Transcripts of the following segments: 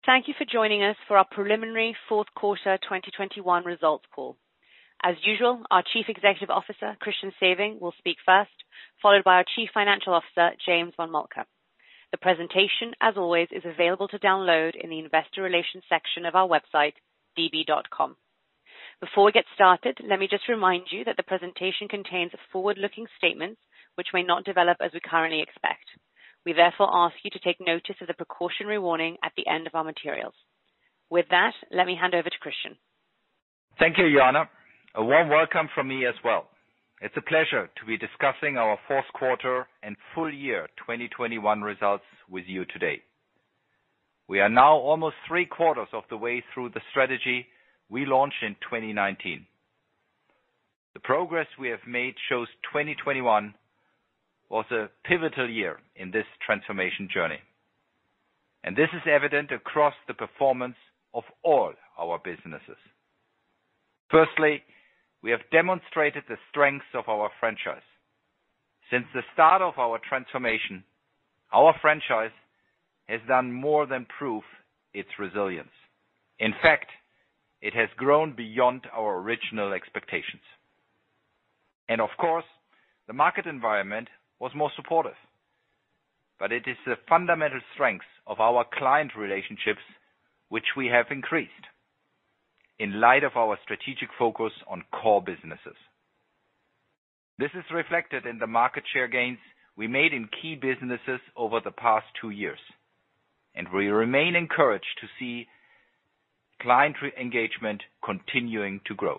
Thank you for joining us for our preliminary fourth quarter 2021 results call. As usual, our Chief Executive Officer, Christian Sewing, will speak first, followed by our Chief Financial Officer, James von Moltke. The presentation, as always, is available to download in the investor relations section of our website, db.com. Before we get started, let me just remind you that the presentation contains forward-looking statements which may not develop as we currently expect. We therefore ask you to take notice of the precautionary warning at the end of our materials. With that, let me hand over to Christian. Thank you, Joanna. A warm welcome from me as well. It's a pleasure to be discussing our fourth quarter and full year 2021 results with you today. We are now almost 3/4 of the way through the strategy we launched in 2019. The progress we have made shows 2021 was a pivotal year in this transformation journey. And this is evident across the performance of all our businesses. Firstly, we have demonstrated the strengths of our franchise. Since the start of our transformation, our franchise has done more than prove its resilience. In fact, it has grown beyond our original expectations. And of course, the market environment was more supportive. But it is the fundamental strengths of our client relationships which we have increased in light of our strategic focus on core businesses. This is reflected in the market share gains we made in key businesses over the past 2 years, and we remain encouraged to see client engagement continuing to grow.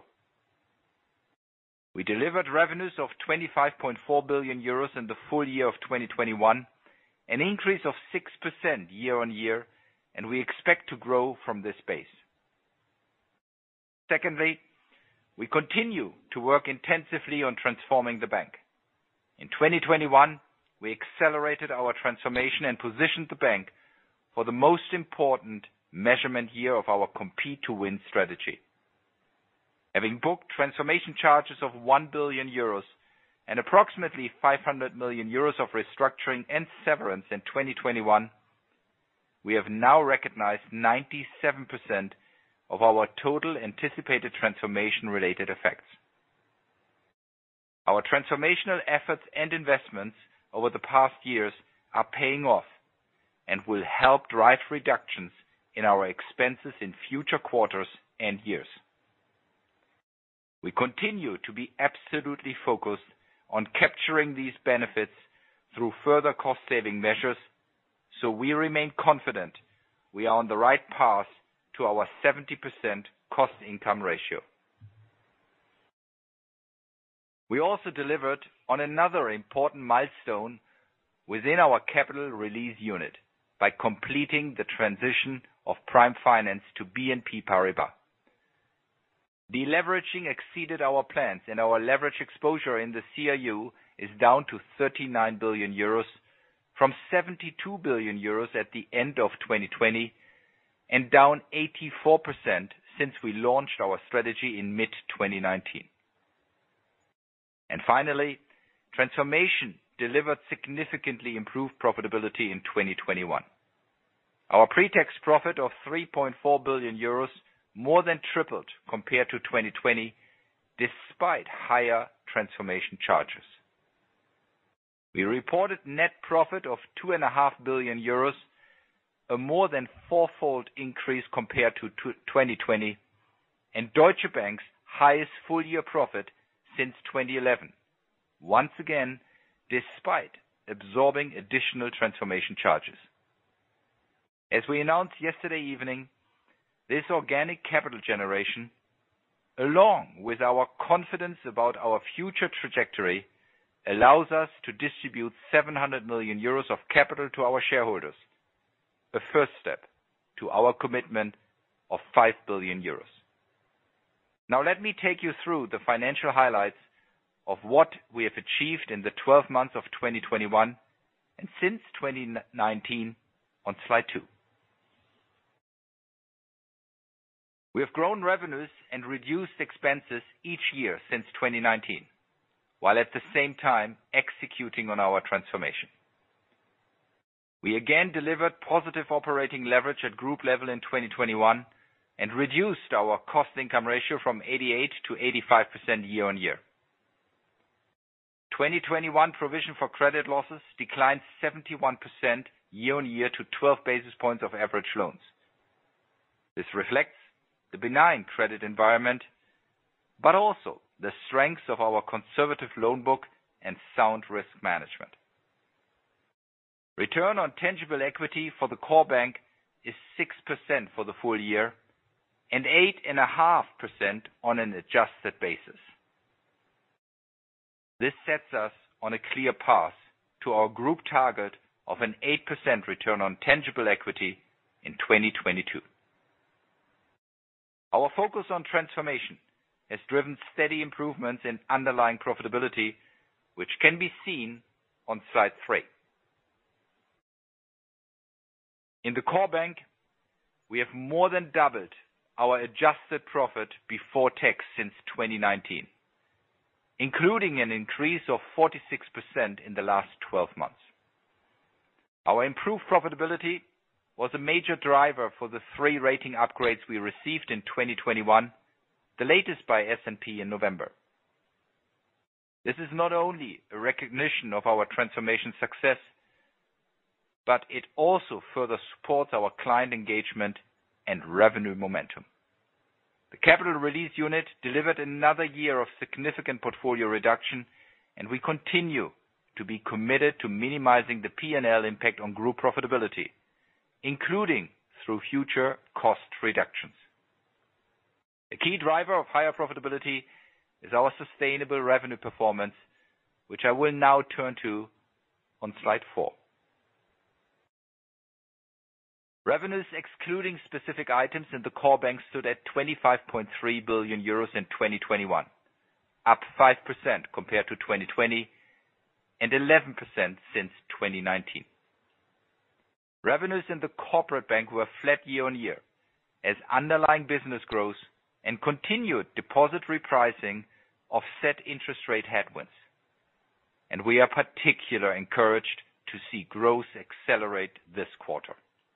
We delivered revenues of 25.4 billion euros in the full year of 2021, an increase of 6% year-on-year, and we expect to grow from this base. Secondly, we continue to work intensively on transforming the bank. In 2021, we accelerated our transformation and positioned the bank for the most important measurement year of our Compete to Win strategy. Having booked transformation charges of 1 billion euros and approximately 500 million euros of restructuring and severance in 2021, we have now recognized 97% of our total anticipated transformation-related effects. Our transformational efforts and investments over the past years are paying off and will help drive reductions in our expenses in future quarters and years. We continue to be absolutely focused on capturing these benefits through further cost-saving measures, so we remain confident we are on the right path to our 70% cost-income ratio. We also delivered on another important milestone within our capital release unit by completing the transition of Prime Finance to BNP Paribas. Deleveraging exceeded our plans, and our leverage exposure in the CRU is down to 39 billion euros from 72 billion euros at the end of 2020 and down 84% since we launched our strategy in mid-2019. And finally, transformation delivered significantly improved profitability in 2021. Our pre-tax profit of 3.4 billion euros more than tripled compared to 2020, despite higher transformation charges. We reported net profit of 2.5 billion euros, a more than fourfold increase compared to 2020, and Deutsche Bank's highest full-year profit since 2011, once again, despite absorbing additional transformation charges. As we announced yesterday evening, this organic capital generation, along with our confidence about our future trajectory, allows us to distribute 700 million euros of capital to our shareholders, a first step to our commitment of 5 billion euros. Now let me take you through the financial highlights of what we have achieved in the 12 months of 2021 and since 2019 on slide 2. We have grown revenues and reduced expenses each year since 2019, while at the same time executing on our transformation. We again delivered positive operating leverage at group level in 2021 and reduced our cost-income ratio from 88% to 85% year-on-year. 2021 provision for credit losses declined 71% year-on-year to 12 basis points of average loans. This reflects the benign credit environment, but also the strengths of our conservative loan book and sound risk management. Return on tangible equity for the core bank is 6% for the full year and 8.5% on an adjusted basis. This sets us on a clear path to our group target of an 8% return on tangible equity in 2022. Our focus on transformation has driven steady improvements in underlying profitability, which can be seen on slide 3. In the core bank, we have more than doubled our adjusted profit before tax since 2019, including an increase of 46% in the last 12 months. Our improved profitability was a major driver for the 3 rating upgrades we received in 2021, the latest by S&P in November. This is not only a recognition of our transformation success, but it also further supports our client engagement and revenue momentum. The Capital Release Unit delivered another year of significant portfolio reduction, and we continue to be committed to minimizing the P&L impact on group profitability, including through future cost reductions. A key driver of higher profitability is our sustainable revenue performance, which I will now turn to on slide 4. Revenues excluding specific items in the core bank stood at 25.3 billion euros in 2021, up 5% compared to 2020 and 11% since 2019. Revenues in the corporate bank were flat year-on-year as underlying business growth and continued deposit repricing offset interest rate headwinds. And we are particularly encouraged to see growth accelerate this quarter.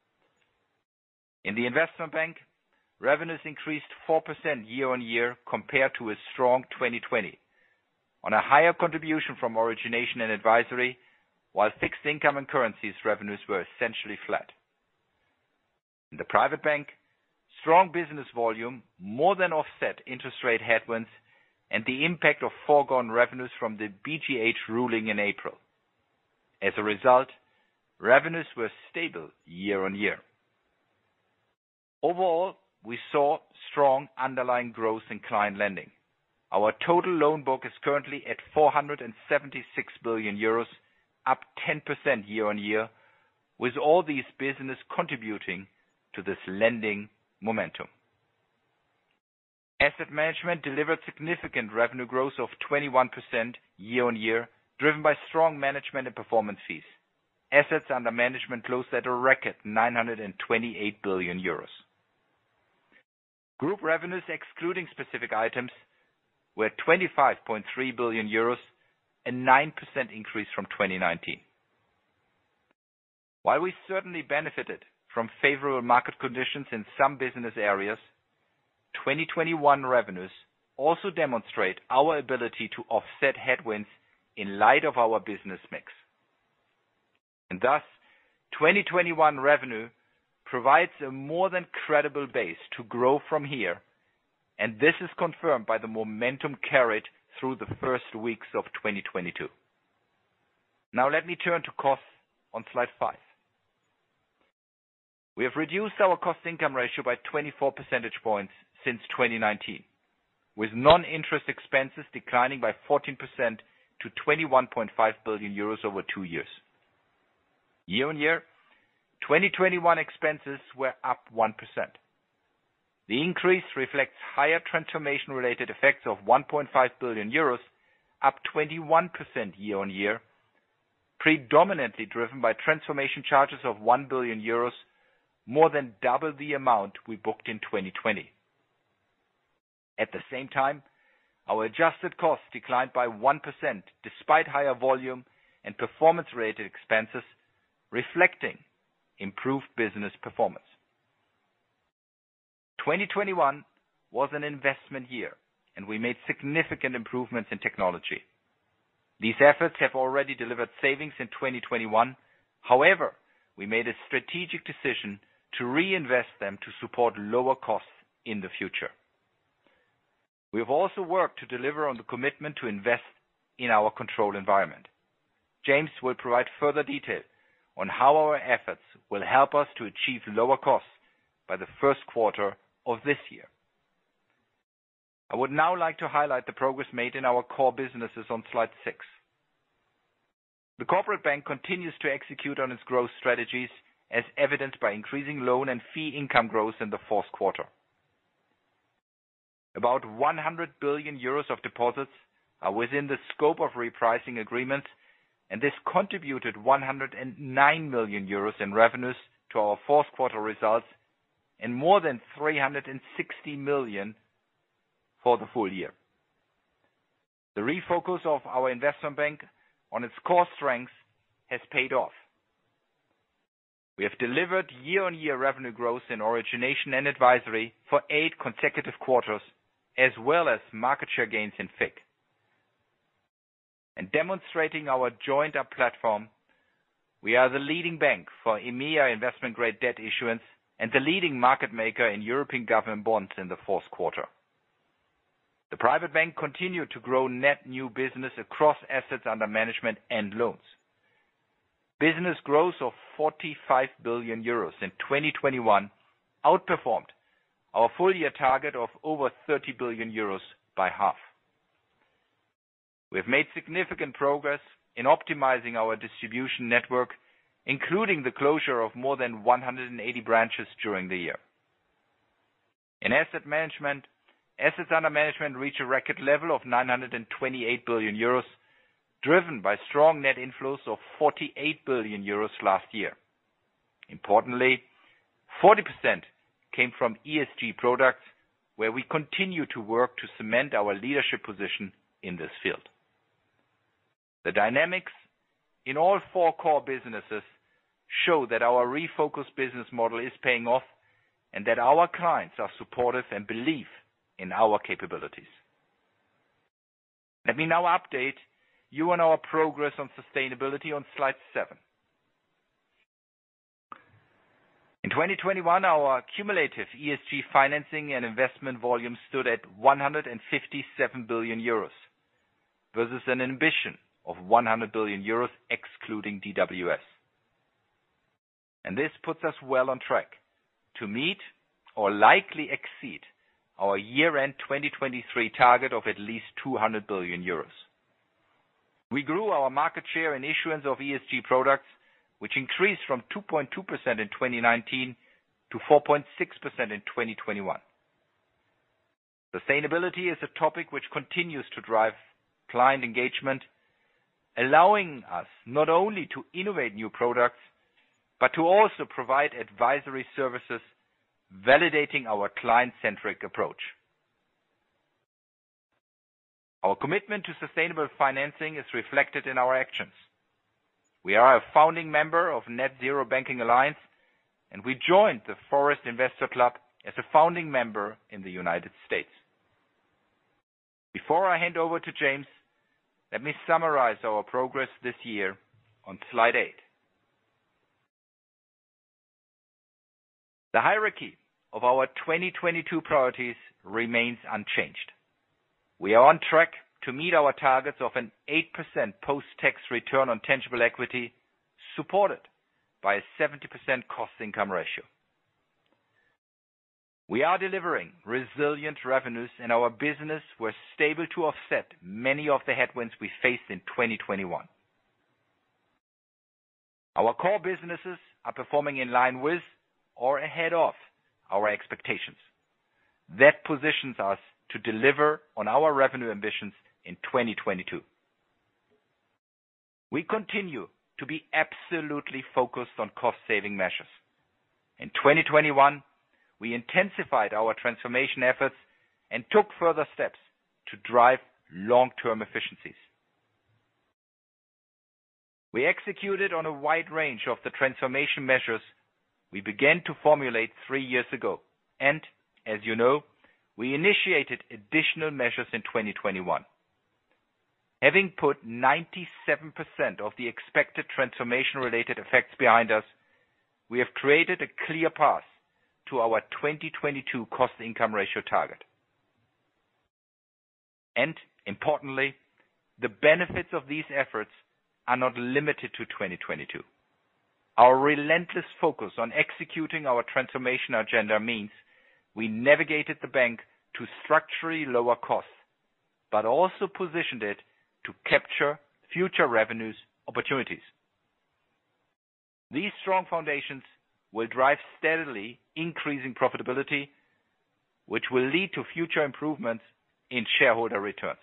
In the investment bank, revenues increased 4% year-on-year compared to a strong 2020 on a higher contribution from origination and advisory, while fixed income and currencies revenues were essentially flat. In the private bank, strong business volume more than offset interest rate headwinds and the impact of foregone revenues from the BGH ruling in April. As a result, revenues were stable year-on-year. Overall, we saw strong underlying growth in client lending. Our total loan book is currently at 476 billion euros, up 10% year-on-year, with all these business contributing to this lending momentum. Asset management delivered significant revenue growth of 21% year-on-year, driven by strong management and performance fees. Assets under management closed at a record 928 billion euros. Group revenues excluding specific items were 25.3 billion euros, a 9% increase from 2019. While we certainly benefited from favorable market conditions in some business areas, 2021 revenues also demonstrate our ability to offset headwinds in light of our business mix. And thus, 2021 revenue provides a more than credible base to grow from here, and this is confirmed by the momentum carried through the first weeks of 2022. Now let me turn to costs on slide 5. We have reduced our cost-income ratio by 24 percentage points since 2019, with non-interest expenses declining by 14% to 21.5 billion euros over 2 years. Year-on-year, 2021 expenses were up 1%. The increase reflects higher transformation-related effects of 1.5 billion euros, up 21% year-on-year, predominantly driven by transformation charges of 1 billion euros, more than double the amount we booked in 2020. At the same time, our adjusted costs declined by 1% despite higher volume and performance-related expenses, reflecting improved business performance. 2021 was an investment year, and we made significant improvements in technology. These efforts have already delivered savings in 2021. However, we made a strategic decision to reinvest them to support lower costs in the future. We have also worked to deliver on the commitment to invest in our control environment. James will provide further detail on how our efforts will help us to achieve lower costs by the first quarter of this year. I would now like to highlight the progress made in our core businesses on slide 6. The Corporate Bank continues to execute on its growth strategies, as evidenced by increasing loan and fee income growth in the fourth quarter. About 100 billion euros of deposits are within the scope of repricing agreements, and this contributed 109 million euros in revenues to our fourth quarter results and more than 360 million for the full year. The refocus of our investment bank on its core strengths has paid off. We have delivered year-on-year revenue growth in origination and advisory for 8 consecutive quarters, as well as market share gains in FIC. And demonstrating our joined-up platform, we are the leading bank for EMEA investment-grade debt issuance and the leading market maker in European government bonds in the fourth quarter. The Private Bank continued to grow net new business across assets under management and loans. Business growth of 45 billion euros in 2021 outperformed our full-year target of over 30 billion euros by half. We have made significant progress in optimizing our distribution network, including the closure of more than 180 branches during the year. In asset management, assets under management reached a record level of 928 billion euros, driven by strong net inflows of 48 billion euros last year. Importantly, 40% came from ESG products, where we continue to work to cement our leadership position in this field. The dynamics in all 4 core businesses show that our refocused business model is paying off and that our clients are supportive and believe in our capabilities. Let me now update you on our progress on sustainability on slide 7. In 2021, our cumulative ESG financing and investment volume stood at 157 billion euros, versus an ambition of 100 billion euros excluding DWS. And this puts us well on track to meet or likely exceed our year-end 2023 target of at least 200 billion euros. We grew our market share in issuance of ESG products, which increased from 2.2% in 2019 to 4.6% in 2021. Sustainability is a topic which continues to drive client engagement, allowing us not only to innovate new products, but to also provide advisory services, validating our client-centric approach. Our commitment to sustainable financing is reflected in our actions. We are a founding member of Net Zero Banking Alliance, and we joined the Forest Investor Club as a founding member in the United States. Before I hand over to James, let me summarize our progress this year on slide 8. The hierarchy of our 2022 priorities remains unchanged. We are on track to meet our targets of an 8% post-tax return on tangible equity, supported by a 70% cost-income ratio. We are delivering resilient revenues, and our business was stable to offset many of the headwinds we faced in 2021. Our core businesses are performing in line with or ahead of our expectations. That positions us to deliver on our revenue ambitions in 2022. We continue to be absolutely focused on cost-saving measures. In 2021, we intensified our transformation efforts and took further steps to drive long-term efficiencies. We executed on a wide range of the transformation measures we began to formulate 3 years ago. And, as you know, we initiated additional measures in 2021. Having put 97% of the expected transformation-related effects behind us, we have created a clear path to our 2022 cost-income ratio target. And, importantly, the benefits of these efforts are not limited to 2022. Our relentless focus on executing our transformation agenda means we navigated the bank to structurally lower costs, but also positioned it to capture future revenues opportunities. These strong foundations will drive steadily increasing profitability, which will lead to future improvements in shareholder returns.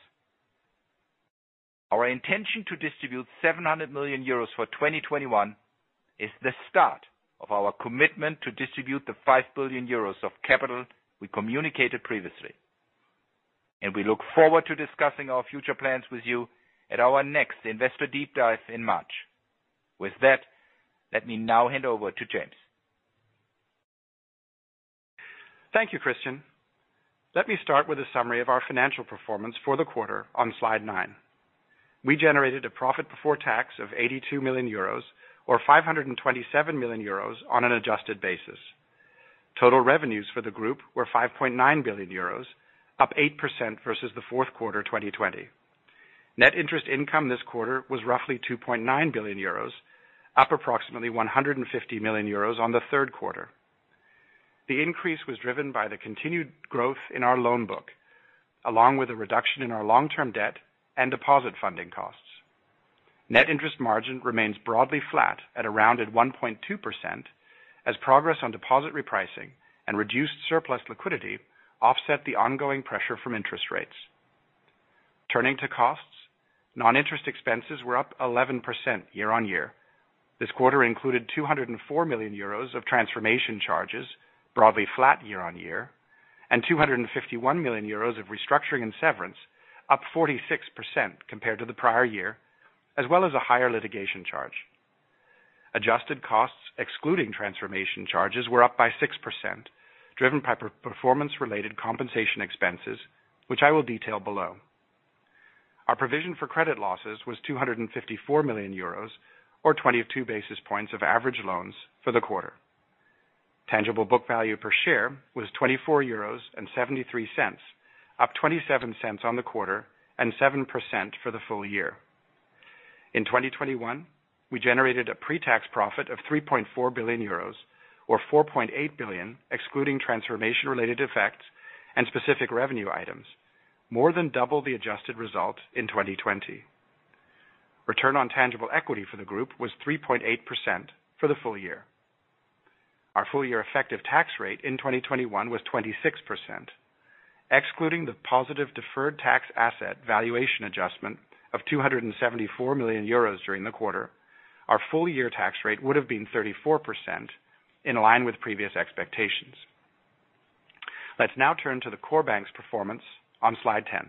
Our intention to distribute 700 million euros for 2021 is the start of our commitment to distribute the 5 billion euros of capital we communicated previously. And we look forward to discussing our future plans with you at our next Investor Deep Dive in March. With that, let me now hand over to James. Thank you, Christian. Let me start with a summary of our financial performance for the quarter on slide 9. We generated a profit before tax of 82 million euros or 527 million euros on an adjusted basis. Total revenues for the group were 5.9 billion euros, up 8% versus the fourth quarter 2020. Net interest income this quarter was roughly 2.9 billion euros, up approximately 150 million euros on the third quarter. The increase was driven by the continued growth in our loan book, along with a reduction in our long-term debt and deposit funding costs. Net interest margin remains broadly flat at around 1.2% as progress on deposit repricing and reduced surplus liquidity offset the ongoing pressure from interest rates. Turning to costs, non-interest expenses were up 11% year-on-year. This quarter included 204 million euros of transformation charges, broadly flat year-on-year, and 251 million euros of restructuring and severance, up 46% compared to the prior year, as well as a higher litigation charge. Adjusted costs, excluding transformation charges, were up by 6%, driven by performance-related compensation expenses, which I will detail below. Our provision for credit losses was 254 million euros, or 22 basis points of average loans for the quarter. Tangible book value per share was 24.73 euros, up 27 cents on the quarter and 7% for the full year. In 2021, we generated a pre-tax profit of 3.4 billion euros, or 4.8 billion, excluding transformation-related effects and specific revenue items, more than double the adjusted result in 2020. Return on tangible equity for the group was 3.8% for the full year. Our full-year effective tax rate in 2021 was 26%. Excluding the positive deferred tax asset valuation adjustment of 274 million euros during the quarter, our full-year tax rate would have been 34%, in line with previous expectations. Let's now turn to the core bank's performance on slide 10.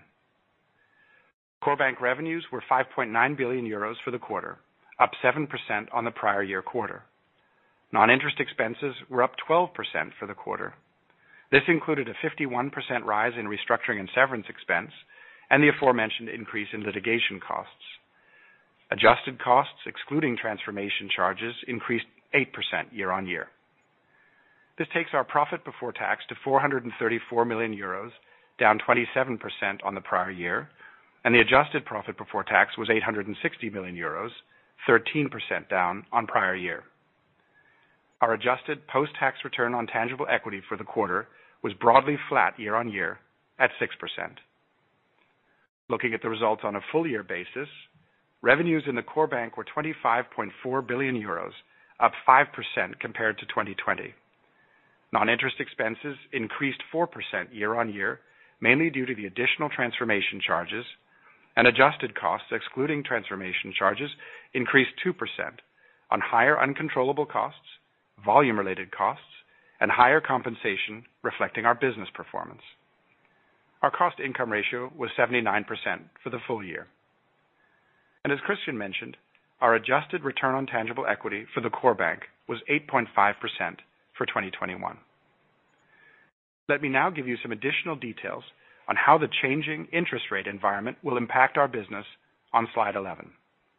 Core bank revenues were 5.9 billion euros for the quarter, up 7% on the prior year quarter. Non-interest expenses were up 12% for the quarter. This included a 51% rise in restructuring and severance expense and the aforementioned increase in litigation costs. Adjusted costs, excluding transformation charges, increased 8% year-on-year. This takes our profit before tax to 434 million euros, down 27% on the prior year, and the adjusted profit before tax was 860 million euros, 13% down on prior year. Our adjusted post-tax return on tangible equity for the quarter was broadly flat year-on-year at 6%. Looking at the results on a full-year basis, revenues in the core bank were 25.4 billion euros, up 5% compared to 2020. Non-interest expenses increased 4% year-on-year, mainly due to the additional transformation charges, and adjusted costs, excluding transformation charges, increased 2% on higher uncontrollable costs, volume-related costs, and higher compensation reflecting our business performance. Our cost-income ratio was 79% for the full year. And as Christian mentioned, our adjusted return on tangible equity for the core bank was 8.5% for 2021. Let me now give you some additional details on how the changing interest rate environment will impact our business on slide 11.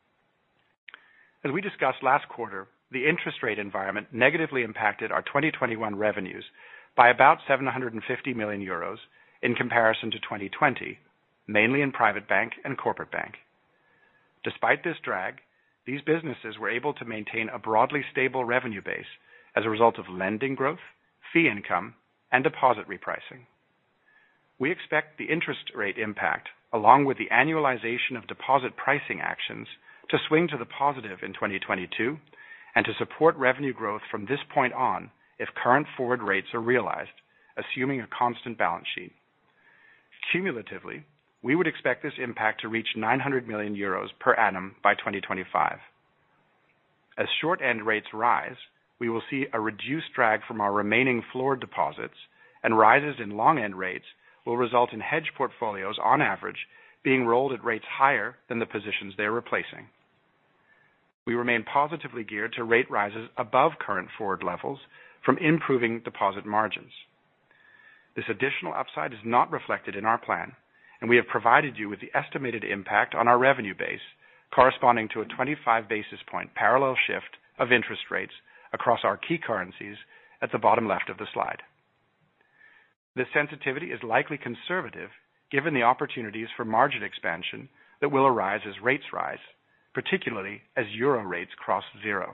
As we discussed last quarter, the interest rate environment negatively impacted our 2021 revenues by about 750 million euros in comparison to 2020, mainly in Private Bank and Corporate Bank. Despite this drag, these businesses were able to maintain a broadly stable revenue base as a result of lending growth, fee income, and deposit repricing. We expect the interest rate impact, along with the annualization of deposit pricing actions, to swing to the positive in 2022 and to support revenue growth from this point on if current forward rates are realized, assuming a constant balance sheet. Cumulatively, we would expect this impact to reach 900 million euros per annum by 2025. As short-end rates rise, we will see a reduced drag from our remaining floor deposits, and rises in long-end rates will result in hedge portfolios on average being rolled at rates higher than the positions they're replacing. We remain positively geared to rate rises above current forward levels from improving deposit margins. This additional upside is not reflected in our plan, and we have provided you with the estimated impact on our revenue base corresponding to a 25 basis point parallel shift of interest rates across our key currencies at the bottom left of the slide. This sensitivity is likely conservative given the opportunities for margin expansion that will arise as rates rise, particularly as euro rates cross zero.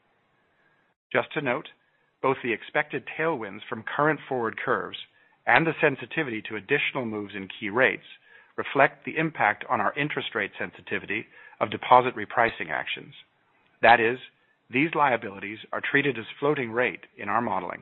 Just to note, both the expected tailwinds from current forward curves and the sensitivity to additional moves in key rates reflect the impact on our interest rate sensitivity of deposit repricing actions. That is, these liabilities are treated as floating rate in our modeling.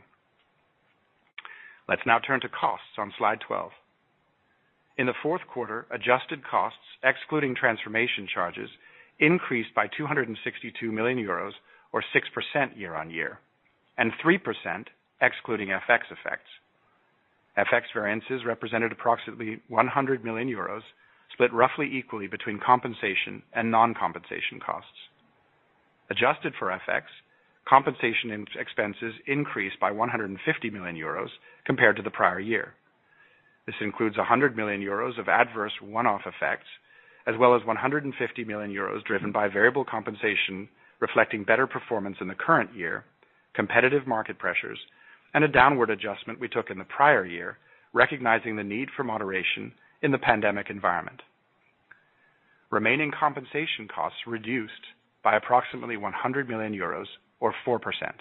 Let's now turn to costs on slide 12. In the fourth quarter, adjusted costs, excluding transformation charges, increased by 262 million euros or 6% year-on-year, and 3% excluding FX effects. FX variances represented approximately 100 million euros, split roughly equally between compensation and non-compensation costs. Adjusted for FX, compensation expenses increased by 150 million euros compared to the prior year. This includes 100 million euros of adverse one-off effects, as well as 150 million euros driven by variable compensation reflecting better performance in the current year, competitive market pressures, and a downward adjustment we took in the prior year, recognizing the need for moderation in the pandemic environment. Remaining compensation costs reduced by approximately 100 million euros or 4%.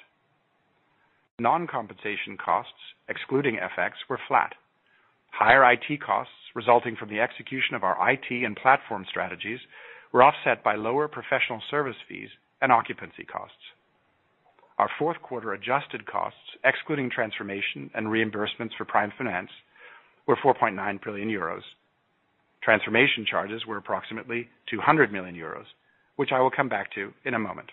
Non-compensation costs, excluding FX, were flat. Higher IT costs resulting from the execution of our IT and platform strategies were offset by lower professional service fees and occupancy costs. Our fourth quarter adjusted costs, excluding transformation and reimbursements for Prime Finance, were 4.9 billion euros. Transformation charges were approximately 200 million euros, which I will come back to in a moment.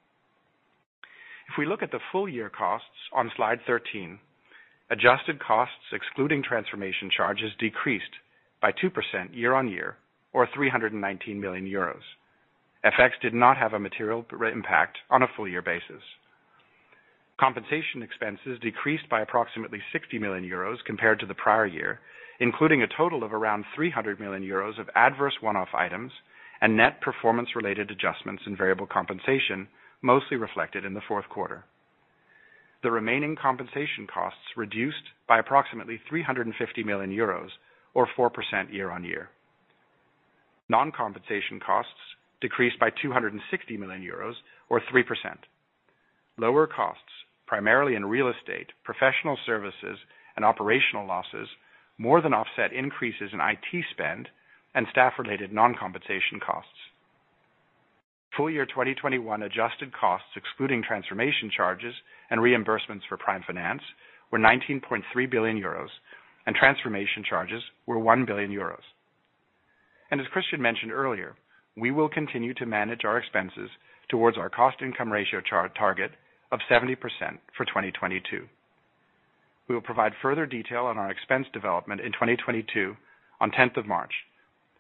If we look at the full year costs on slide 13, adjusted costs excluding transformation charges decreased by 2% year-on-year, or 319 million euros. FX did not have a material impact on a full year basis. Compensation expenses decreased by approximately 60 million euros compared to the prior year, including a total of around 300 million euros of adverse one-off items and net performance-related adjustments in variable compensation, mostly reflected in the fourth quarter. The remaining compensation costs reduced by approximately 350 million euros, or 4% year-on-year. Non-compensation costs decreased by 260 million euros, or 3%. Lower costs, primarily in real estate, professional services, and operational losses, more than offset increases in IT spend and staff-related non-compensation costs. Full year 2021 adjusted costs, excluding transformation charges and reimbursements for Prime Finance, were 19.3 billion euros, and transformation charges were 1 billion euros. And as Christian mentioned earlier, we will continue to manage our expenses towards our cost-income ratio target of 70% for 2022. We will provide further detail on our expense development in 2022 on 10th of March.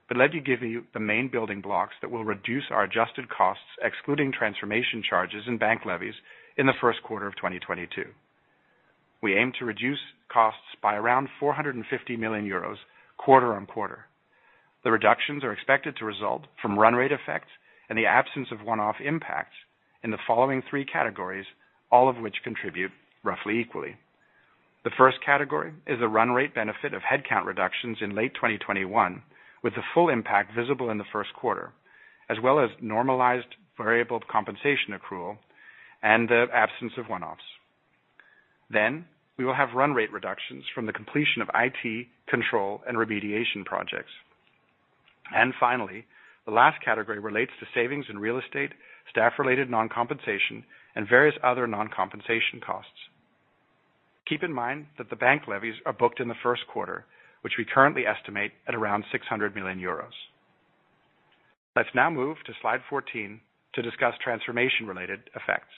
but let me give you the main building blocks that will reduce our adjusted costs, excluding transformation charges and bank levies, in the first quarter of 2022. We aim to reduce costs by around 450 million euros quarter-on-quarter. The reductions are expected to result from run rate effects and the absence of one-off impacts in the following three categories, all of which contribute roughly equally. The first category is the run rate benefit of headcount reductions in late 2021, with the full impact visible in the first quarter, as well as normalized variable compensation accrual and the absence of one-offs. Then we will have run rate reductions from the completion of IT, control, and remediation projects. And finally, the last category relates to savings in real estate, staff-related non-compensation, and various other non-compensation costs. Keep in mind that the bank levies are booked in the first quarter, which we currently estimate at around 600 million euros. Let's now move to slide 14 to discuss transformation-related effects.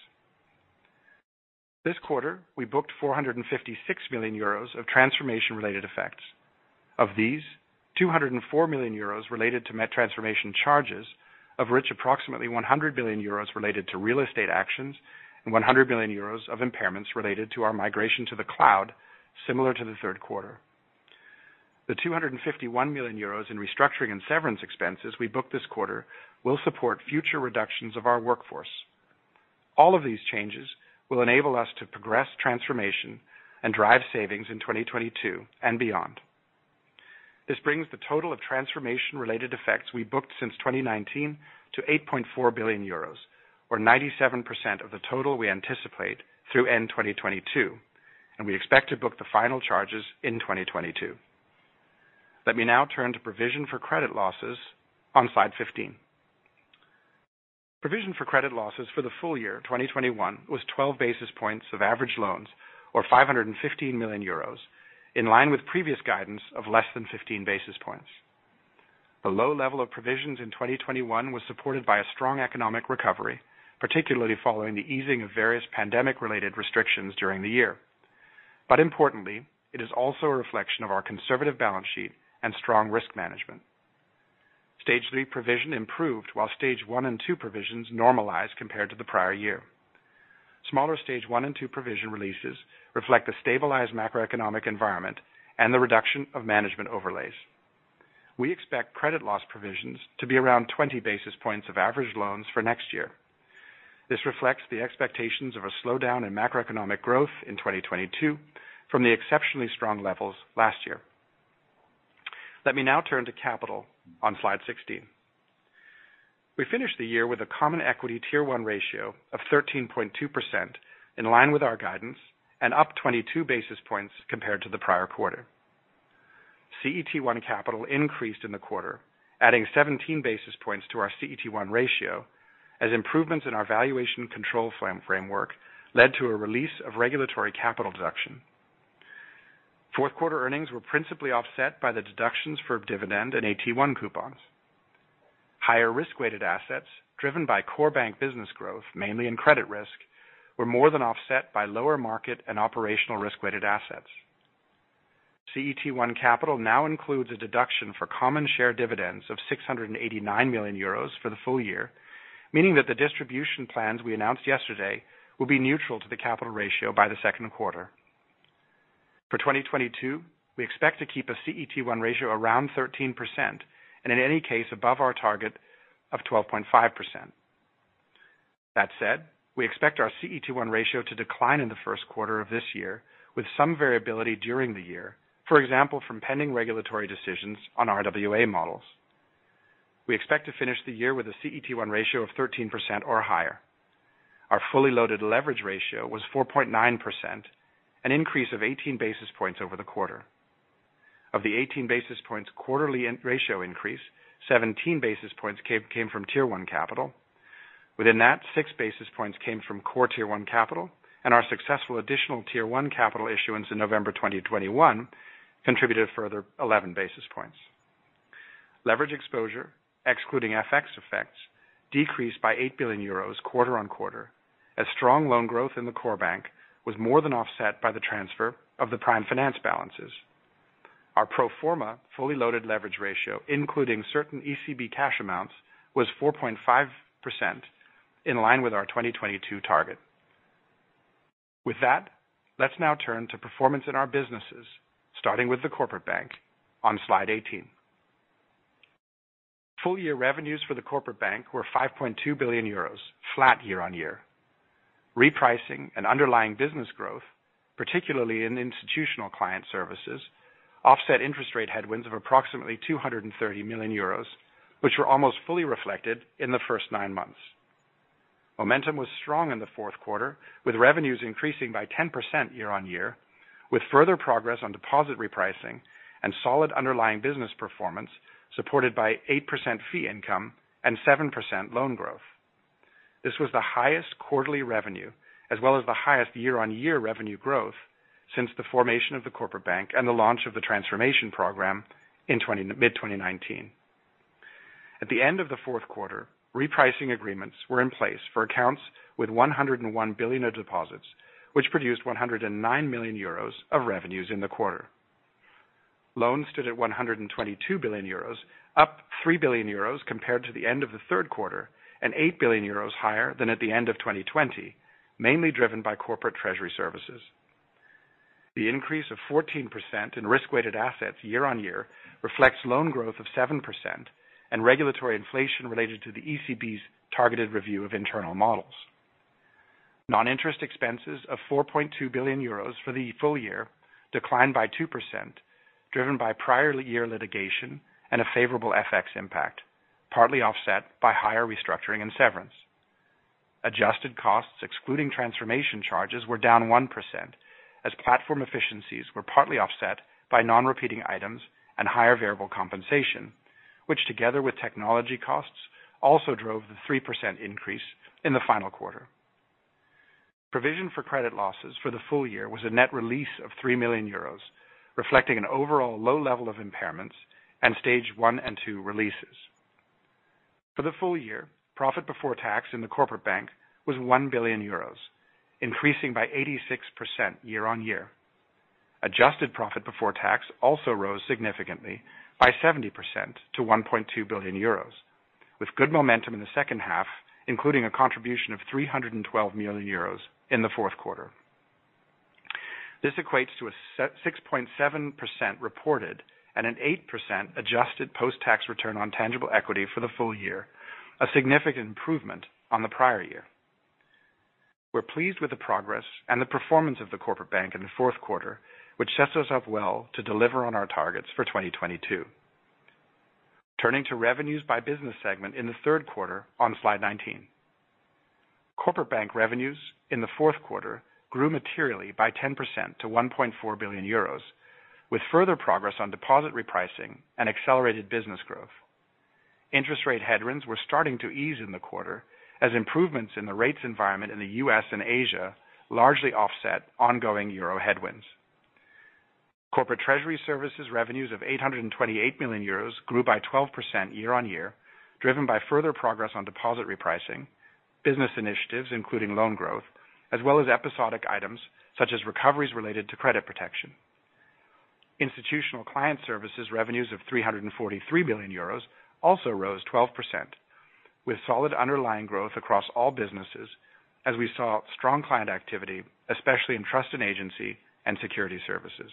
This quarter, we booked 456 million euros of transformation-related effects. Of these, 204 million euros related to transformation charges, of which approximately 100 million euros related to real estate actions and 100 million euros of impairments related to our migration to the cloud, similar to the third quarter. The 251 million euros in restructuring and severance expenses we booked this quarter will support future reductions of our workforce. All of these changes will enable us to progress transformation and drive savings in 2022 and beyond. This brings the total of transformation-related effects we booked since 2019 to 8.4 billion euros, or 97% of the total we anticipate through end 2022, and we expect to book the final charges in 2022. Let me now turn to provision for credit losses on slide 15. Provision for credit losses for the full year 2021 was 12 basis points of average loans, or 515 million euros, in line with previous guidance of less than 15 basis points. The low level of provisions in 2021 was supported by a strong economic recovery, particularly following the easing of various pandemic-related restrictions during the year. But importantly, it is also a reflection of our conservative balance sheet and strong risk management. Stage 3 provision improved while Stage 1 and 2 provisions normalized compared to the prior year. Smaller Stage 1 and 2 provision releases reflect the stabilized macroeconomic environment and the reduction of management overlays. We expect credit loss provisions to be around 20 basis points of average loans for next year. This reflects the expectations of a slowdown in macroeconomic growth in 2022 from the exceptionally strong levels last year. Let me now turn to capital on slide 16. We finished the year with a common equity Tier 1 ratio of 13.2%, in line with our guidance, and up 22 basis points compared to the prior quarter. CET1 capital increased in the quarter, adding 17 basis points to our CET1 ratio, as improvements in our valuation control framework led to a release of regulatory capital deduction. Fourth quarter earnings were principally offset by the deductions for dividend and AT1 coupons. Higher risk-weighted assets, driven by core bank business growth, mainly in credit risk, were more than offset by lower market and operational risk-weighted assets. CET1 capital now includes a deduction for common share dividends of 689 million euros for the full year, meaning that the distribution plans we announced yesterday will be neutral to the capital ratio by the second quarter. For 2022, we expect to keep a CET1 ratio around 13%, and in any case above our target of 12.5%. That said, we expect our CET1 ratio to decline in the first quarter of this year, with some variability during the year, for example, from pending regulatory decisions on RWA models. We expect to finish the year with a CET1 ratio of 13% or higher. Our fully loaded leverage ratio was 4.9%, an increase of 18 basis points over the quarter. Of the 18 basis points quarterly ratio increase, 17 basis points came from Tier 1 capital. Within that, 6 basis points came from core Tier 1 capital, and our successful additional Tier 1 capital issuance in November 2021 contributed a further 11 basis points. Leverage exposure, excluding FX effects, decreased by 8 billion euros quarter on quarter, as strong loan growth in the core bank was more than offset by the transfer of the prime finance balances. Our pro forma fully loaded leverage ratio, including certain ECB cash amounts, was 4.5%, in line with our 2022 target. With that, let's now turn to performance in our businesses, starting with the Corporate Bank on slide 18. Full year revenues for the Corporate Bank were 5.2 billion euros, flat year-on-year. Repricing and underlying business growth, particularly in institutional client services, offset interest rate headwinds of approximately 230 million euros, which were almost fully reflected in the first 9 months. Momentum was strong in the fourth quarter, with revenues increasing by 10% year-on-year, with further progress on deposit repricing and solid underlying business performance, supported by 8% fee income and 7% loan growth. This was the highest quarterly revenue, as well as the highest year-on-year revenue growth since the formation of the Corporate Bank and the launch of the transformation program in mid-2019. At the end of the fourth quarter, repricing agreements were in place for accounts with 101 billion of deposits, which produced 109 million euros of revenues in the quarter. Loans stood at 122 billion euros, up 3 billion euros compared to the end of the third quarter, and 8 billion euros higher than at the end of 2020, mainly driven by corporate treasury services. The increase of 14% in risk-weighted assets year-on-year reflects loan growth of 7% and regulatory inflation related to the ECB's targeted review of internal models. Non-interest expenses of 4.2 billion euros for the full year declined by 2%, driven by prior year litigation and a favorable FX impact, partly offset by higher restructuring and severance. Adjusted costs, excluding transformation charges, were down 1%, as platform efficiencies were partly offset by non-repeating items and higher variable compensation, which together with technology costs also drove the 3% increase in the final quarter. Provision for credit losses for the full year was a net release of 3 million euros, reflecting an overall low level of impairments and stage 1 and 2 releases. For the full year, profit before tax in the Corporate Bank was 1 billion euros, increasing by 86% year-on-year. Adjusted profit before tax also rose significantly by 70% to 1.2 billion euros, with good momentum in the second half, including a contribution of 312 million euros in the fourth quarter. This equates to a 6.7% reported and an 8% adjusted post-tax return on tangible equity for the full year, a significant improvement on the prior year. We're pleased with the progress and the performance of the Corporate Bank in the fourth quarter, which sets us up well to deliver on our targets for 2022. Turning to revenues by business segment in the third quarter on slide 19. Corporate Bank revenues in the fourth quarter grew materially by 10% to 1.4 billion euros, with further progress on deposit repricing and accelerated business growth. Interest rate headwinds were starting to ease in the quarter as improvements in the rates environment in the US and Asia largely offset ongoing euro headwinds. Corporate Treasury Services revenues of 828 million euros grew by 12% year-on-year, driven by further progress on deposit repricing, business initiatives including loan growth, as well as episodic items such as recoveries related to credit protection. Institutional Client Services revenues of 343 million euros also rose 12%, with solid underlying growth across all businesses as we saw strong client activity, especially in trust and agency and security services.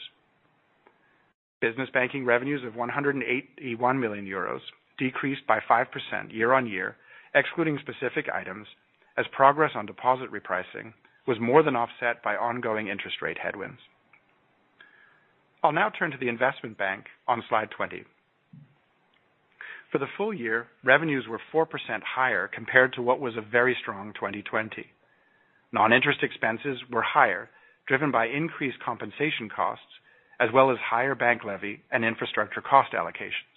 Business banking revenues of 181 million euros decreased by 5% year-on-year, excluding specific items, as progress on deposit repricing was more than offset by ongoing interest rate headwinds. I'll now turn to the Investment Bank on slide 20. For the full year, revenues were 4% higher compared to what was a very strong 2020. Non-interest expenses were higher, driven by increased compensation costs, as well as higher bank levy and infrastructure cost allocations.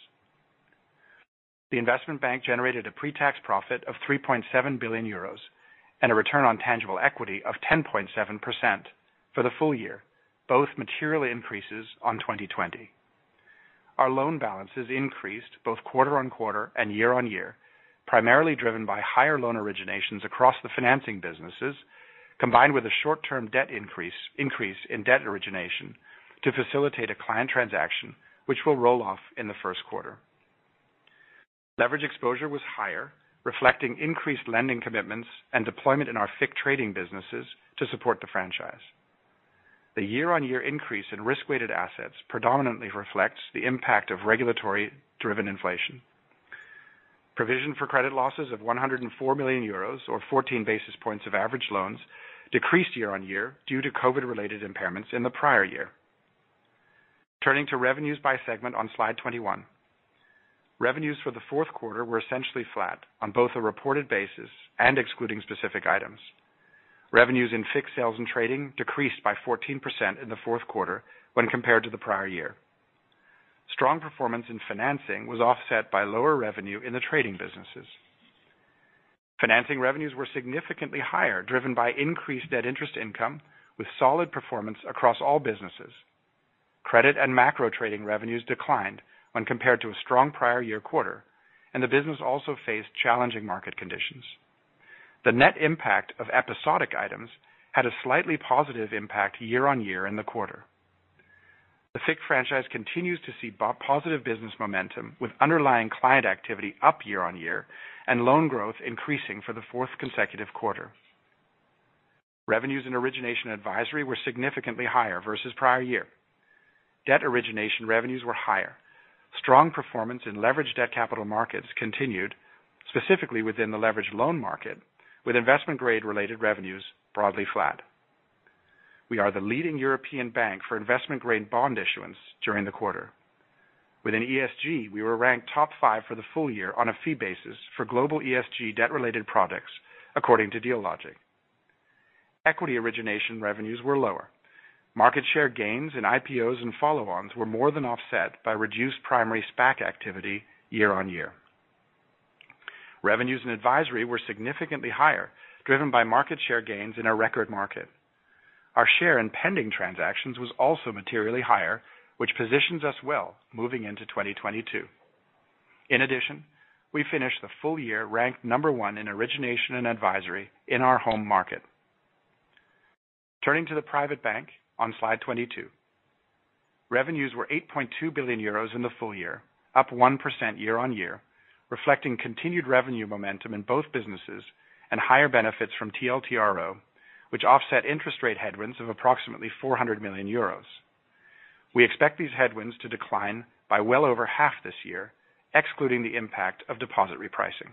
The Investment Bank generated a pre-tax profit of 3.7 billion euros and a return on tangible equity of 10.7% for the full year, both material increases on 2020. Our loan balances increased both quarter-on-quarter and year-on-year, primarily driven by higher loan originations across the financing businesses, combined with a short-term debt increase in debt origination to facilitate a client transaction which will roll off in the first quarter. Leverage exposure was higher, reflecting increased lending commitments and deployment in our FICC trading businesses to support the franchise. The year-on-year increase in risk-weighted assets predominantly reflects the impact of regulatory-driven inflation. Provision for credit losses of 104 million euros, or 14 basis points of average loans, decreased year-on-year due to COVID-related impairments in the prior year. Turning to revenues by segment on slide 21. Revenues for the fourth quarter were essentially flat on both a reported basis and excluding specific items. Revenues in fixed sales and trading decreased by 14% in the fourth quarter when compared to the prior year. Strong performance in financing was offset by lower revenue in the trading businesses. Financing revenues were significantly higher, driven by increased net interest income with solid performance across all businesses. Credit and macro trading revenues declined when compared to a strong prior year quarter, and the business also faced challenging market conditions. The net impact of episodic items had a slightly positive impact year-on-year in the quarter. The FICC franchise continues to see positive business momentum with underlying client activity up year-on-year and loan growth increasing for the fourth consecutive quarter. Revenues in origination advisory were significantly higher versus prior year. Debt origination revenues were higher. Strong performance in leveraged debt capital markets continued, specifically within the leveraged loan market, with investment grade related revenues broadly flat. We are the leading European bank for investment grade bond issuance during the quarter. Within ESG, we were ranked top 5 for the full year on a fee basis for global ESG debt-related products, according to Dealogic. Equity origination revenues were lower. Market share gains in IPOs and follow-ons were more than offset by reduced primary SPAC activity year-on-year. Revenues in advisory were significantly higher, driven by market share gains in a record market. Our share in pending transactions was also materially higher, which positions us well moving into 2022. In addition, we finished the full year ranked number 1 in origination and advisory in our home market. Turning to the private bank on slide 22. Revenues were 8.2 billion euros in the full year, up 1% year-on-year, reflecting continued revenue momentum in both businesses and higher benefits from TLTRO, which offset interest rate headwinds of approximately 400 million euros. We expect these headwinds to decline by well over half this year, excluding the impact of deposit repricing.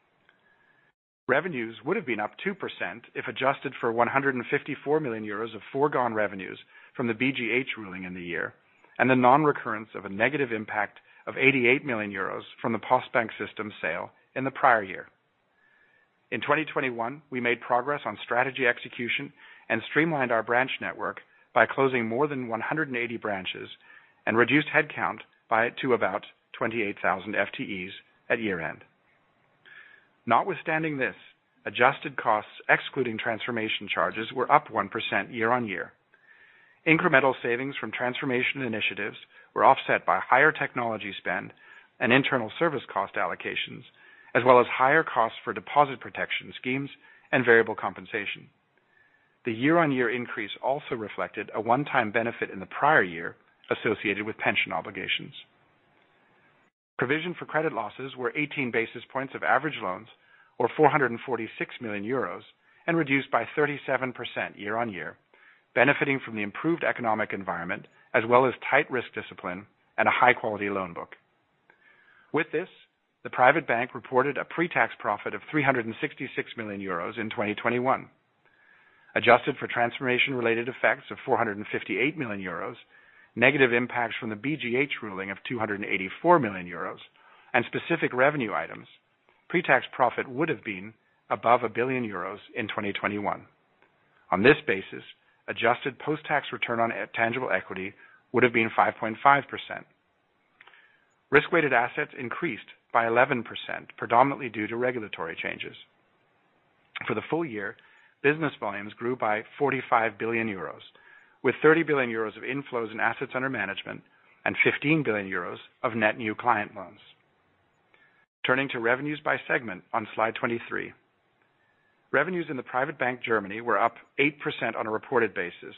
Revenues would have been up 2% if adjusted for 154 million euros of foregone revenues from the BGH ruling in the year, and the non-recurrence of a negative impact of 88 million euros from the Postbank Systems sale in the prior year. In 2021, we made progress on strategy execution and streamlined our branch network by closing more than 180 branches and reduced headcount to about 28,000 FTEs at year-end. Notwithstanding this, adjusted costs excluding transformation charges were up 1% year-on-year. Incremental savings from transformation initiatives were offset by higher technology spend and internal service cost allocations, as well as higher costs for deposit protection schemes and variable compensation. The year-on-year increase also reflected a one-time benefit in the prior year associated with pension obligations. Provision for credit losses were 18 basis points of average loans, or 446 million euros, and reduced by 37% year-on-year, benefiting from the improved economic environment as well as tight risk discipline and a high-quality loan book. With this, the private bank reported a pre-tax profit of 366 million euros in 2021. Adjusted for transformation-related effects of 458 million euros, negative impacts from the BGH ruling of 284 million euros, and specific revenue items, pre-tax profit would have been above 1 billion euros in 2021. On this basis, adjusted post-tax return on tangible equity would have been 5.5%. Risk-weighted assets increased by 11%, predominantly due to regulatory changes. For the full year, business volumes grew by 45 billion euros, with 30 billion euros of inflows in assets under management and 15 billion euros of net new client loans. Turning to revenues by segment on slide 23. Revenues in the Private Bank Germany were up 8% on a reported basis,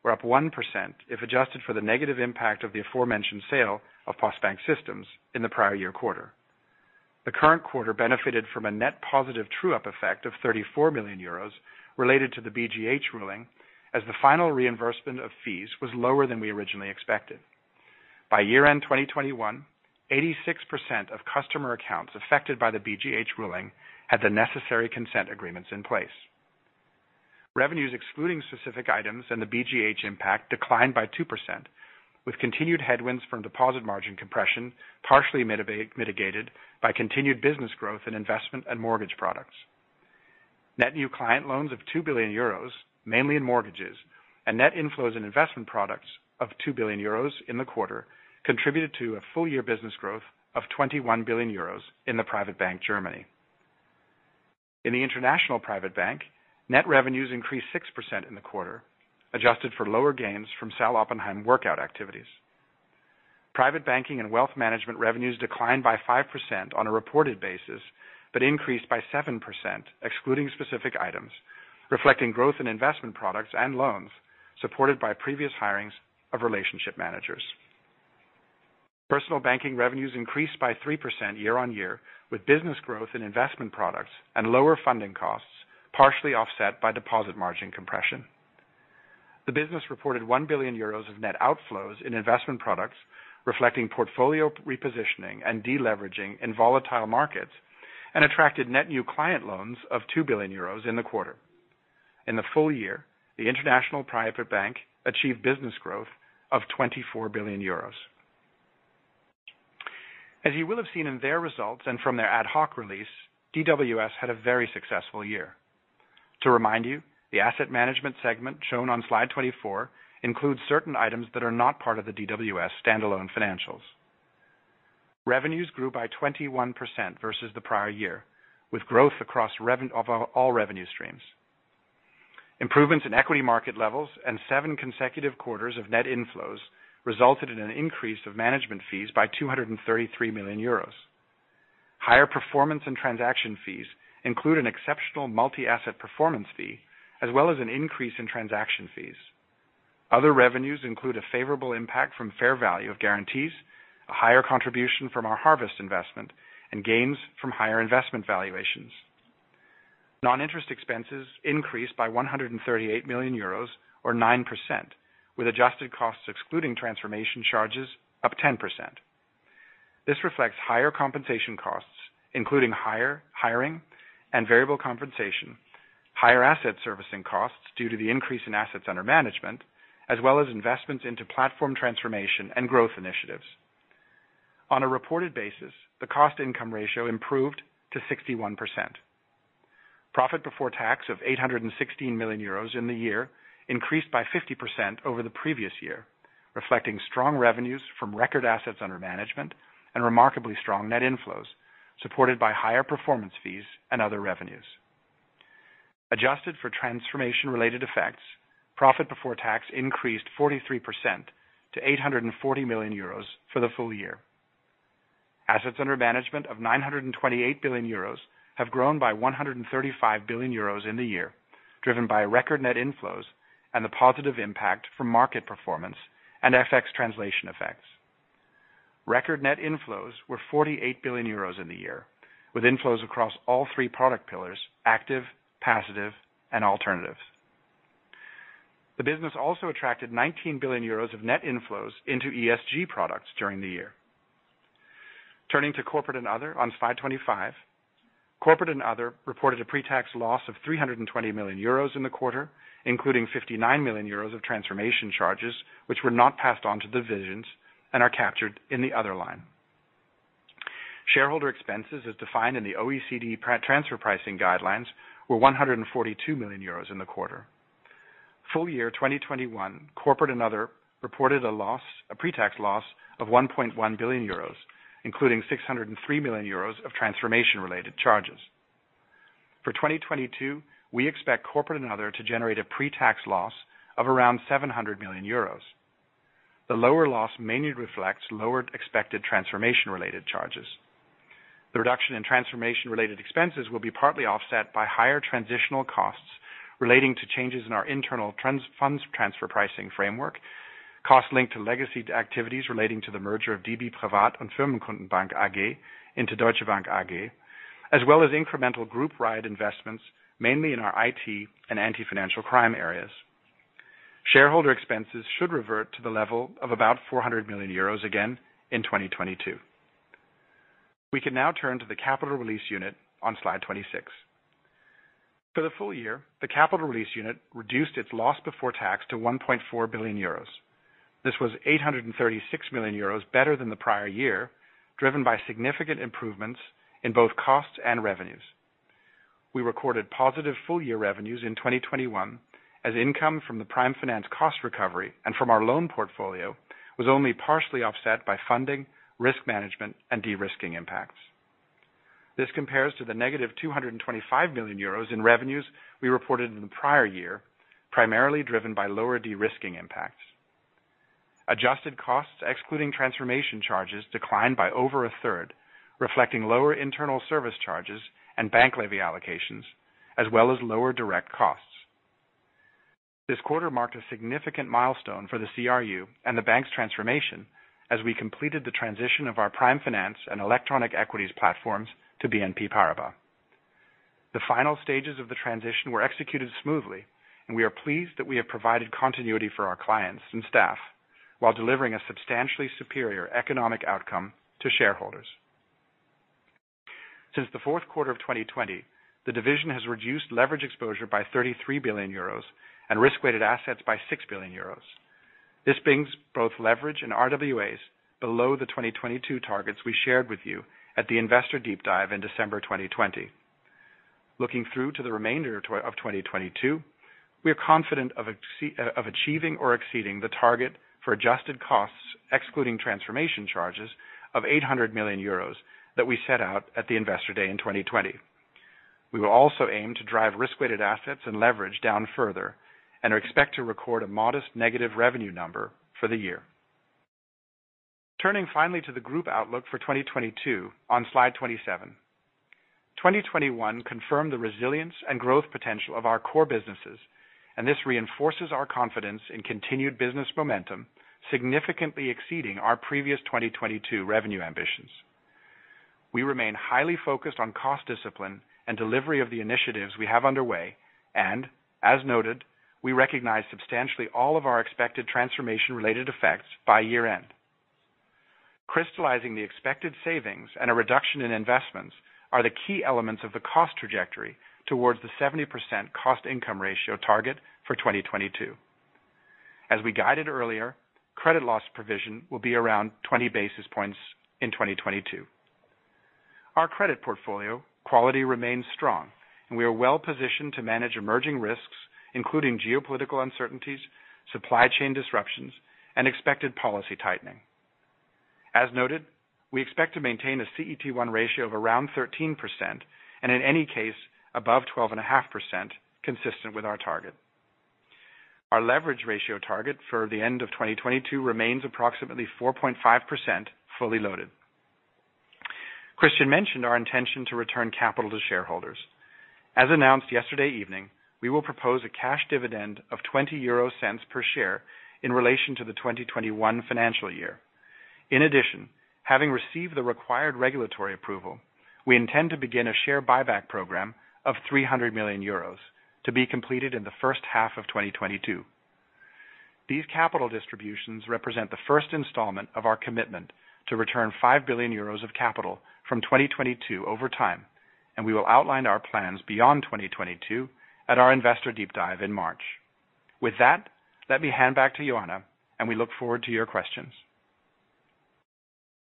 were up 1% if adjusted for the negative impact of the aforementioned sale of Postbank Systems in the prior year quarter. The current quarter benefited from a net positive true-up effect of 34 million euros related to the BGH ruling, as the final reimbursement of fees was lower than we originally expected. By year-end 2021, 86% of customer accounts affected by the BGH ruling had the necessary consent agreements in place. Revenues excluding specific items and the BGH impact declined by 2%, with continued headwinds from deposit margin compression partially mitigated by continued business growth in investment and mortgage products. Net new client loans of 2 billion euros, mainly in mortgages, and net inflows in investment products of 2 billion euros in the quarter contributed to a full-year business growth of 21 billion euros in the Private Bank Germany. In the International Private Bank, net revenues increased 6% in the quarter, adjusted for lower gains from Sal. Oppenheim workout activities. Private banking and wealth management revenues declined by 5% on a reported basis, but increased by 7%, excluding specific items, reflecting growth in investment products and loans, supported by previous hirings of relationship managers. Personal banking revenues increased by 3% year-on-year, with business growth in investment products and lower funding costs partially offset by deposit margin compression. The business reported 1 billion euros of net outflows in investment products, reflecting portfolio repositioning and deleveraging in volatile markets, and attracted net new client loans of 2 billion euros in the quarter. In the full year, the International Private Bank achieved business growth of 24 billion euros. As you will have seen in their results and from their ad hoc release, DWS had a very successful year. To remind you, the asset management segment shown on slide 24 includes certain items that are not part of the DWS standalone financials. Revenues grew by 21% versus the prior year, with growth across all revenue streams. Improvements in equity market levels and 7 consecutive quarters of net inflows resulted in an increase of management fees by 233 million euros. Higher performance and transaction fees include an exceptional multi-asset performance fee, as well as an increase in transaction fees. Other revenues include a favorable impact from fair value of guarantees, a higher contribution from our Harvest investment, and gains from higher investment valuations. Non-interest expenses increased by 138 million euros, or 9%, with adjusted costs excluding transformation charges up 10%. This reflects higher compensation costs, including hiring and variable compensation, higher asset servicing costs due to the increase in assets under management, as well as investments into platform transformation and growth initiatives. On a reported basis, the cost-income ratio improved to 61%. Profit before tax of 816 million euros in the year increased by 50% over the previous year, reflecting strong revenues from record assets under management and remarkably strong net inflows, supported by higher performance fees and other revenues. Adjusted for transformation-related effects, profit before tax increased 43% to 840 million euros for the full year. Assets under management of 928 billion euros have grown by 135 billion euros in the year, driven by record net inflows and the positive impact from market performance and FX translation effects. Record net inflows were 48 billion euros in the year, with inflows across all 3 product pillars: active, passive, and alternatives. The business also attracted 19 billion euros of net inflows into ESG products during the year. Turning to Corporate and Other on slide 25, Corporate and Other reported a pre-tax loss of 320 million euros in the quarter, including 59 million euros of transformation charges, which were not passed on to the divisions and are captured in the other line. Shareholder expenses, as defined in the OECD transfer pricing guidelines, were 142 million euros in the quarter. Full year 2021, Corporate and Other reported a pre-tax loss of 1.1 billion euros, including 603 million euros of transformation-related charges. For 2022, we expect Corporate and Other to generate a pre-tax loss of around 700 million euros. The lower loss mainly reflects lowered expected transformation-related charges. The reduction in transformation-related expenses will be partly offset by higher transitional costs relating to changes in our internal funds transfer pricing framework, costs linked to legacy activities relating to the merger of DB Privat- und Firmenkundenbank AG into Deutsche Bank AG, as well as incremental group-wide investments, mainly in our IT and anti-financial crime areas. Shareholder expenses should revert to the level of about 400 million euros again in 2022. We can now turn to the Capital Release Unit on slide 26. For the full year, the Capital Release Unit reduced its loss before tax to 1.4 billion euros. This was 836 million euros better than the prior year, driven by significant improvements in both costs and revenues. We recorded positive full-year revenues in 2021 as income from the Prime Finance cost recovery and from our loan portfolio was only partially offset by funding, risk management, and de-risking impacts. This compares to the negative 225 million euros in revenues we reported in the prior year, primarily driven by lower de-risking impacts. Adjusted costs, excluding transformation charges, declined by over a third, reflecting lower internal service charges and bank levy allocations, as well as lower direct costs. This quarter marked a significant milestone for the CRU and the bank's transformation as we completed the transition of our Prime Finance and electronic equities platforms to BNP Paribas. The final stages of the transition were executed smoothly, and we are pleased that we have provided continuity for our clients and staff while delivering a substantially superior economic outcome to shareholders. Since the fourth quarter of 2020, the division has reduced leverage exposure by 33 billion euros and risk-weighted assets by 6 billion euros. This brings both leverage and RWAs below the 2022 targets we shared with you at the Investor Deep Dive in December 2020. Looking through to the remainder of 2022, we are confident of achieving or exceeding the target for adjusted costs, excluding transformation charges, of 800 million euros that we set out at the Investor Day in 2020. We will also aim to drive risk-weighted assets and leverage down further and expect to record a modest negative revenue number for the year. Turning finally to the group outlook for 2022 on slide 27. 2021 confirmed the resilience and growth potential of our core businesses, and this reinforces our confidence in continued business momentum, significantly exceeding our previous 2022 revenue ambitions. We remain highly focused on cost discipline and delivery of the initiatives we have underway, and, as noted, we recognize substantially all of our expected transformation-related effects by year-end. Crystallizing the expected savings and a reduction in investments are the key elements of the cost trajectory towards the 70% cost-income ratio target for 2022. As we guided earlier, credit loss provision will be around 20 basis points in 2022. Our credit portfolio quality remains strong, and we are well positioned to manage emerging risks, including geopolitical uncertainties, supply chain disruptions, and expected policy tightening. As noted, we expect to maintain a CET1 ratio of around 13% and in any case above 12.5%, consistent with our target. Our leverage ratio target for the end of 2022 remains approximately 4.5% fully loaded. Christian mentioned our intention to return capital to shareholders. As announced yesterday evening, we will propose a cash dividend of 0.20 per share in relation to the 2021 financial year. In addition, having received the required regulatory approval, we intend to begin a share buyback program of 300 million euros to be completed in the first half of 2022. These capital distributions represent the first installment of our commitment to return 5 billion euros of capital from 2022 over time, and we will outline our plans beyond 2022 at our Investor Deep Dive in March. With that, let me hand back to Ioana, and we look forward to your questions.